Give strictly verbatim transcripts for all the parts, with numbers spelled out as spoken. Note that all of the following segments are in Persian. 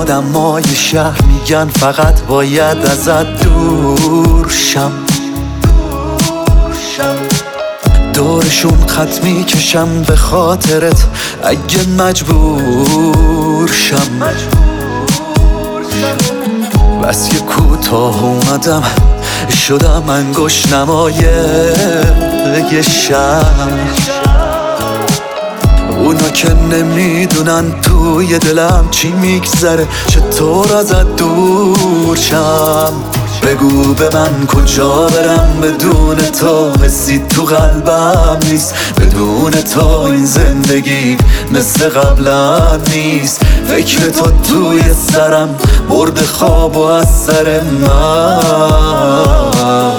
آدمای شهر میگن فقط باید ازت دور شم، دورشون خط میکشم به خاطرت اگه مجبور شم. بس یه کوتاه اومدم شدم انگشت نمای یه شهر. اونا که نمیدونن توی دلم چی میگذره، چطور ازت دور شم. بگو به من کجا برم بدون تو، حسی تو قلبم نیست بدون تو. این زندگی مثل قبلا نیست، فکر تو توی سرم برد خواب و از سر من.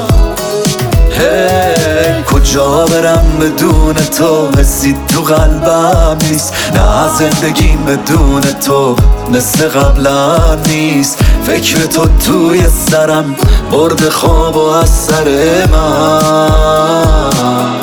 هی کجا برم بدون تو، حسی تو قلبم نیست. نه زندگیم بدون تو مثل قبلا نیست، فکر تو توی سرم برد خواب و از سر من.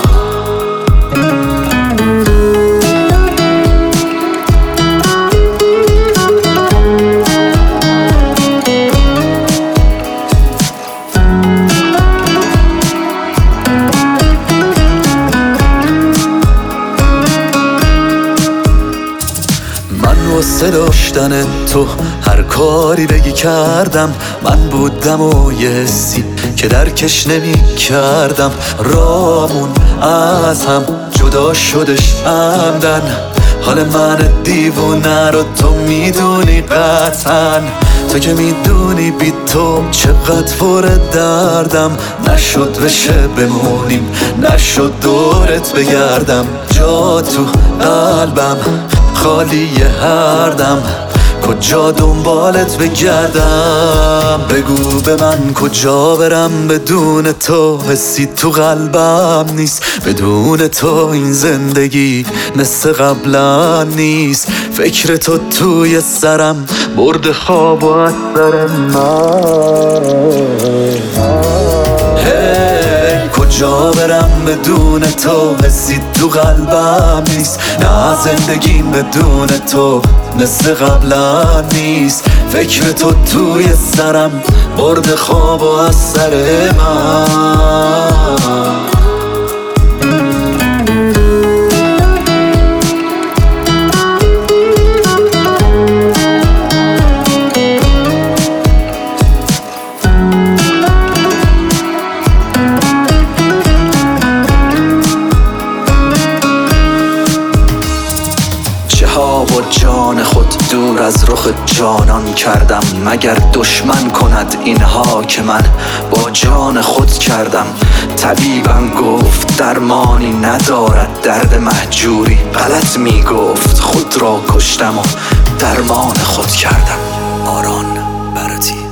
واسه داشتن تو هر کاری بگی کردم. من بودم و یه حسی که درکش نمی کردم. رامون از هم جدا شدش عمدن، حال من دیوونه رو تو میدونی قطعا. تو که میدونی بی تو چقدر پر دردم. نشد بشه بمونیم، نشد دورت بگردم. جا تو قلبم خالیه هر دم، کجا دنبالت بگردم. بگو به من کجا برم بدون تو، حسی تو قلبم نیست بدون تو. این زندگی مثل قبلا نیست، فکر تو توی سرم برد خواب و از سر من. کجا برم بدون تو، حسی تو قلبم نیست. نه زندگیم بدون تو مثل قبلا نیست، فکر تو توی سرم برد خواب و از سر من. با جان خود دور از رخ جانان کردم. مگر دشمن کند اینها که من با جان خود کردم. طبیبم گفت درمانی ندارد درد مهجوری، غلط میگفت خود را کشتم و درمان خود کردم. آران برتی.